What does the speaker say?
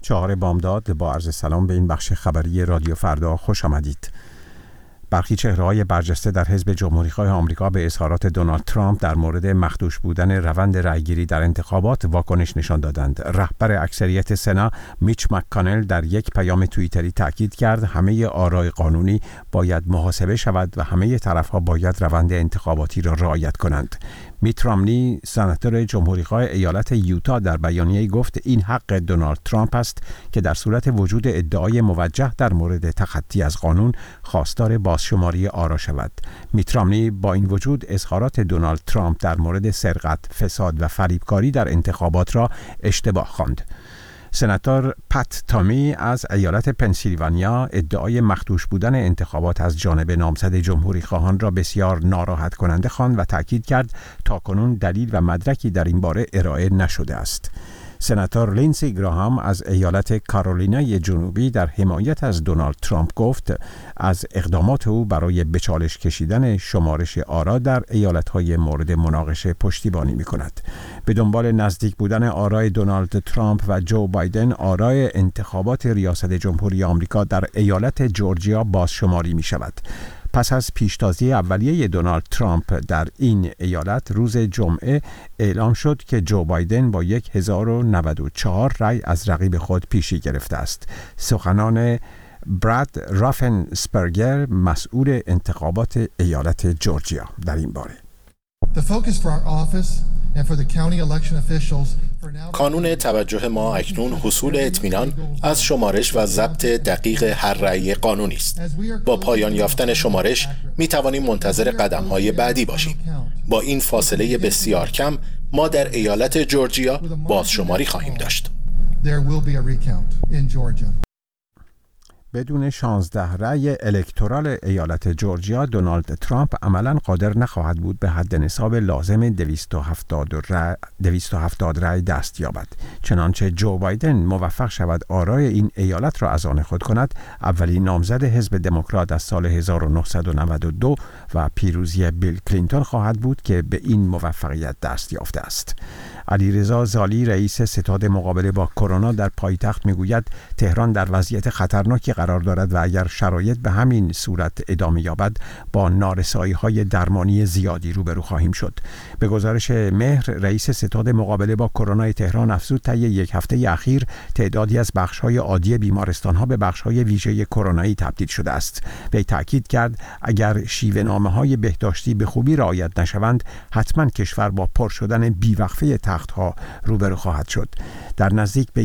4 بامداد با عرض سلام به این بخش خبری رادیو فردا خوش آمدید. برخی چهره‌های برجسته در حزب جمهوری‌خواه آمریکا به اظهارات دونالد ترامپ در مورد مخدوش بودن روند رأیگیری در انتخابات واکنش نشان دادند. رهبر اکثریت سنا میچ مک‌کانل در یک پیام توییتری تاکید کرد همه آرای قانونی باید محاسبه شود و همه طرف‌ها باید روند انتخاباتی را رعایت کنند. میت رامنی سناتور جمهوری‌خواه ایالت یوتا در بیانیه‌ای گفت این حق دونالد ترامپ است که در صورت وجود ادعای موجه در مورد تخطی از قانون خواستار بازشماری آرا شود. میت رامنی با این وجود اظهارات دونالد ترامپ در مورد سرقت، فساد و فریبکاری در انتخابات را اشتباه خواند. سناتور پت تامی از ایالت پنسیلوانیا ادعای مخدوش بودن انتخابات از جانب نامزد جمهوری خواهان را بسیار ناراحت کننده خواند و تاکید کرد تاکنون دلیل و مدرکی در این باره ارائه نشده است. سناتور لینسی گراهام از ایالت کارولینای جنوبی در حمایت از دونالد ترامپ گفت از اقدامات او برای به چالش کشیدن شمارش آرا در ایالت‌های مورد مناقشه پشتیبانی می‌کند. به دنبال نزدیک بودن آرای دونالد ترامپ و جو بایدن، آرای انتخابات ریاست جمهوری آمریکا در ایالت جورجیا بازشماری می‌شود. پس از پیشتازی اولیه دونالد ترامپ در این ایالت روز جمعه اعلام شد که جو بایدن با 1094 رأی از رقیب خود پیشی گرفته است. سخنان براد رافنسپرگر مسئول انتخابات ایالت جورجیا در این باره. کانون توجه ما اکنون حصول اطمینان از شمارش و ضبط دقیق هر رأی قانونی است. با پایان یافتن شمارش می توانیم منتظر قدم‌های بعدی باشیم. با این فاصله بسیار کم ما در ایالت جورجیا بازشماری خواهیم داشت. بدون 16 رأی الکترال ایالت جورجیا، دونالد ترامپ عملاً قادر نخواهد بود به حد نصاب لازم 270 رأی دست یابد. چنانچه جو بایدن موفق شود آرای این ایالت را از آن خود کند، اولین نامزد حزب دموکرات از سال 1992 و پیروزی بیل کلینتون خواهد بود که به این موفقیت دست یافته است. علیرضا زالی رئیس ستاد مقابله با کرونا در پایتخت میگوید تهران در وضعیت خطرناکی قرار دارد و اگر شرایط به همین صورت ادامه یابد با نارسایی‌های درمانی زیادی روبرو خواهیم شد. به گزارش مهر رئیس ستاد مقابله با کرونا تهران افزود طی یک هفته اخیر تعدادی از بخش‌های عادی بیمارستان‌ها به بخش‌های ویژه کرونایی تبدیل شده است. وی تاکید کرد اگر شیوه‌نامه‌های بهداشتی به خوبی رعایت نشوند حتما کشور با پر شدن بیوقفه تخت‌ها روبرو خواهد شد. در نزدیک به